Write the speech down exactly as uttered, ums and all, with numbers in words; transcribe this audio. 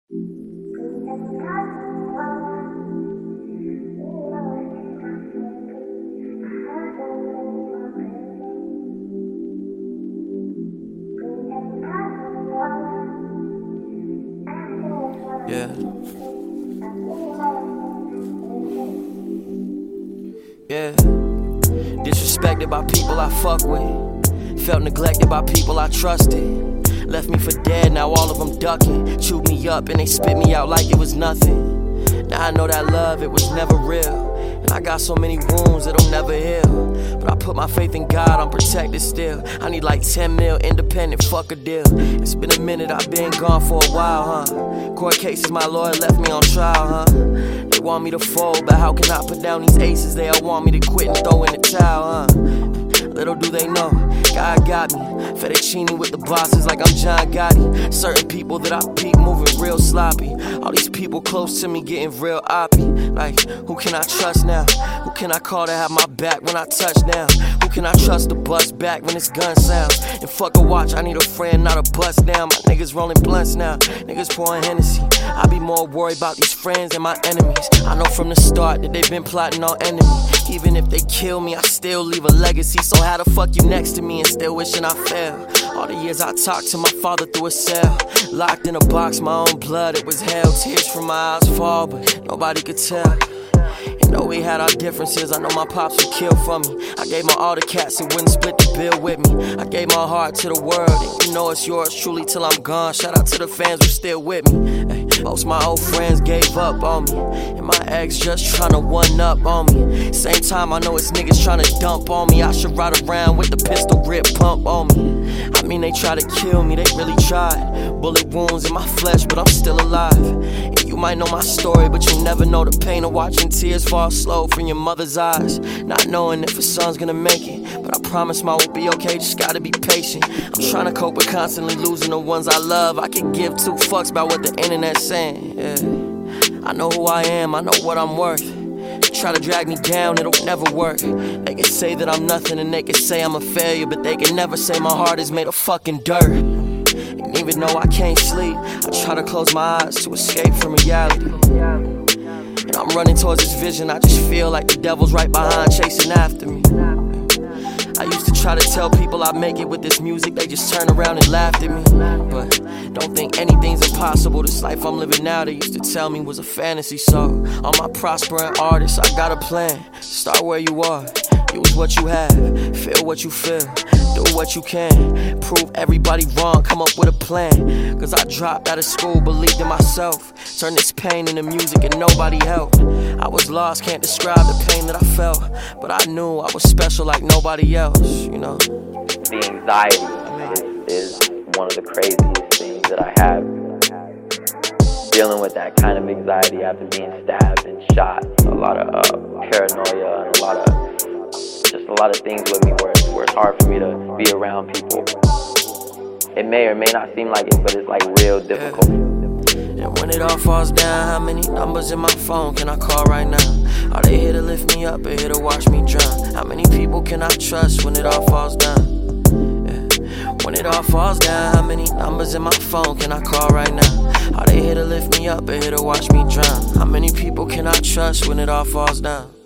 Yeah. Yeah. Disrespected by people I fuck with. Felt neglected by people I trusted. Left me for dead, now all of them ducking. Chewed me up and they spit me out like it was nothing. Now I know that love, it was never real. And I got so many wounds that'll never heal. But I put my faith in God, I'm protected still. I need like ten mil, independent, fuck a deal. It's been a minute, I've been gone for a while, huh? Court cases, my lawyer left me on trial, huh? They want me to fold, but how can I put down these aces? They all want me to quit and throw in the towel, huh? Little do they know, God got me. Fettuccine with the bosses like I'm John Gotti. Certain people that I peep moving real sloppy. All these people close to me getting real oppy. Like, who can I trust now? Who can I call to have my back when I touch down? Who can I trust to bust back when it's gun sounds? And fuck a watch, I need a friend, not a bust down. My niggas rolling blunts now, niggas pouring Hennessy. I be more worried about these friends than my enemies. I know from the start that they've been plotting on enemy. Even if they kill me, I still leave a legacy. So how the fuck you next to me and still wishing I fail? All the years I talked to my father through a cell. Locked in a box, my own blood, it was hell. Tears from my eyes fall, but nobody could tell. And though we had our differences, I know my pops would kill for me. I gave my all to cats that wouldn't split the bill with me. I gave my heart to the world, and you know it's yours truly till I'm gone. Shout out to the fans who still with me. Hey, most my old friends gave up on me, and my ex just tryna one up on me. Same time I know it's niggas tryna dump on me. I should ride around with the pistol grip pump on me. I mean they try to kill me, they really tried. Bullet wounds in my flesh, but I'm still alive. And you might know my story, but you'll never know the pain of watching tears fall slow from your mother's eyes. Not knowing if a son's gonna make it, but I promise mine will be okay, just gotta be patient. I'm trying to cope with constantly losing the ones I love. I can give two fucks about what the internet's saying, yeah. I know who I am, I know what I'm worth. Try to drag me down, it'll never work. They can say that I'm nothing and they can say I'm a failure, but they can never say my heart is made of fucking dirt. And even though I can't sleep, I try to close my eyes to escape from reality. And I'm running towards this vision, I just feel like the devil's right behind chasing after me. I used to try to tell people I'd make it with this music, they just turned around and laughed at me. But don't think anything's impossible, this life I'm living now they used to tell me was a fantasy. So, all my prospering artists, I got a plan. Start where you are, use what you have, feel what you feel, do what you can, prove everybody wrong, come up with a plan. Cause I dropped out of school, believed in myself, turned this pain into music and nobody helped. I was lost, can't describe the pain that I felt, but I knew I was special like nobody else, you know. The anxiety is, is one of the craziest things that I have. Dealing with that kind of anxiety after being stabbed and shot, a lot of uh, paranoia and a lot of just a lot of things with me where it's, where it's hard for me to be around people. It may or may not seem like it, but it's like real difficult. Yeah. And when it all falls down, how many numbers in my phone can I call right now? Are they here to lift me up or here to watch me drown? How many people can I trust when it all falls down? Yeah. When it all falls down, how many numbers in my phone can I call right now? Are they here to lift me up or here to watch me drown? How many people can I trust when it all falls down?